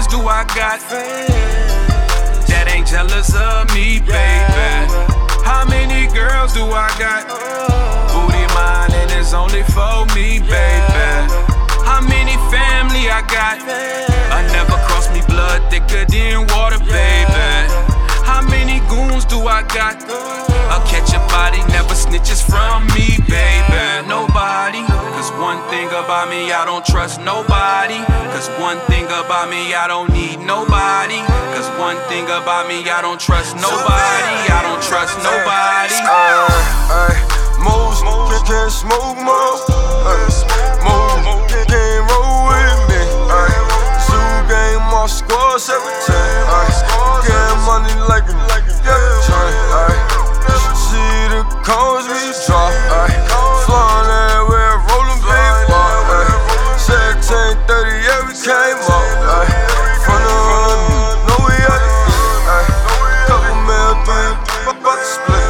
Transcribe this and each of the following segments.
friends do I got that ain't jealous of me, baby? How many girls do I got? Booty mine and it's only for me, baby. How many family I got? I never cross me blood thicker than water, baby. How many goons do I got? I'll catch a body, never snitches from me, baby. Nobody. Cause one thing about me, I don't trust nobody. Cause one thing about me, I don't need nobody. Cause one thing about me, I don't trust nobody. I don't trust nobody. Moves, can't smoke more. Move, can't roll with me. Zoo game, my scores every time. Get money like a train. See the cones we drop. Flying everywhere, rolling big ball. 1730, yeah, we came up. Front of run, no we at it. Couple mil, three, about to split.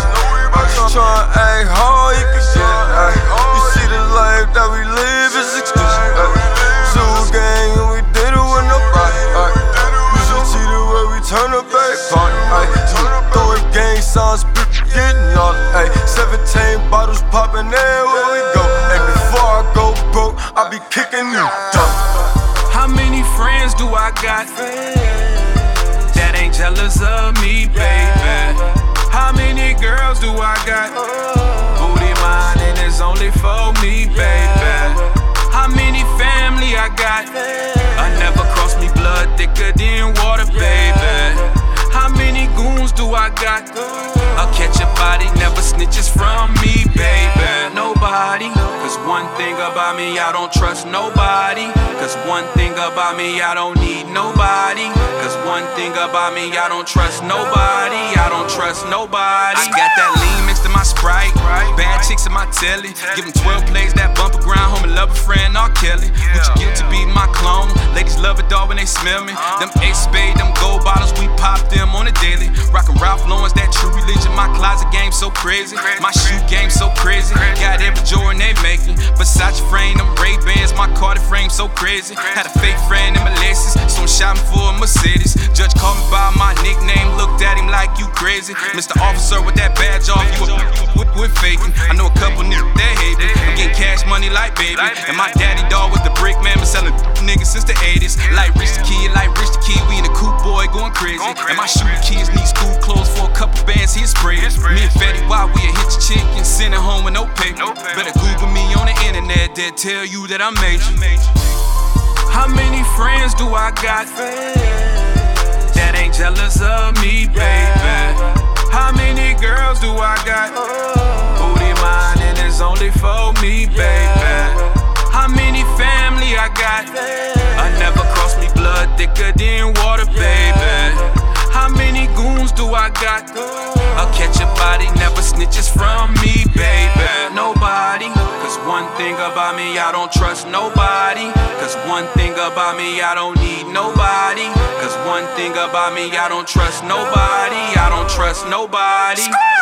Tryna act hard, you can get it. You see the life that we live is exquisite. Zoo gang, and we did it with nobody. You should see the way we turn up a party. Throwing gang signs, getting all. 17 bottles popping everywhere we go. And before I go broke, I be kicking you dope. How many friends do I got that ain't jealous of me, baby? How many girls do I got? Booty mine and it's only for me, baby. How many family I got? I never cross me blood thicker than water, baby. How many goons do I got? I'll catch a body, never snitches from me, baby. Nobody. Cause one thing about me, I don't trust nobody. Cause one thing about me, I don't need nobody. Cause one thing about me, I don't trust nobody. I don't trust nobody. I got that lean mixed in my Sprite. Bad chicks in my telly. Give them 12 plays, that bumper ground. Homie, love a friend, R. Kelly. What you get to be my clone? Ladies love it, dog, when they smell me. Them X-Spade, them gold bottles, we pop them on a daily. Rockin' Ralph Lauren's, that true religion. My closet game so crazy. My shoe game so crazy. Got every Jordan they making. Versace frame, them Ray-Bans, my Cardi frame so crazy. Had a fake friend in my Lexus, so I'm shopping for a Mercedes. Judge called me by my nickname, looked at him like you crazy. Mr. Officer with that badge off, you with faking. I know a couple niggas that hate me. I'm getting cash money like baby. And my daddy dog was the brick man, been selling niggas since the 80s. Like Rich the Kid, we in a coupe boy going crazy. And my shooter kids need school clothes for a couple bands, he sprayed. Me and Fetty Wap, we a hit your chick and send it home with no paper. Better Google me on the internet, they'll tell you that I'm major. How many friends do I got that ain't jealous of me, baby? How many girls do I got? Booty mine and it's only for me, baby. How many family I got? I never cross me blood thicker than water, baby. How many goons do I got? I'll catch a body, never snitches from me, baby. Nobody. Cause one thing about me, I don't trust nobody. Cause one thing about me, I don't need nobody. Cause one thing about me, I don't trust nobody. I don't trust nobody.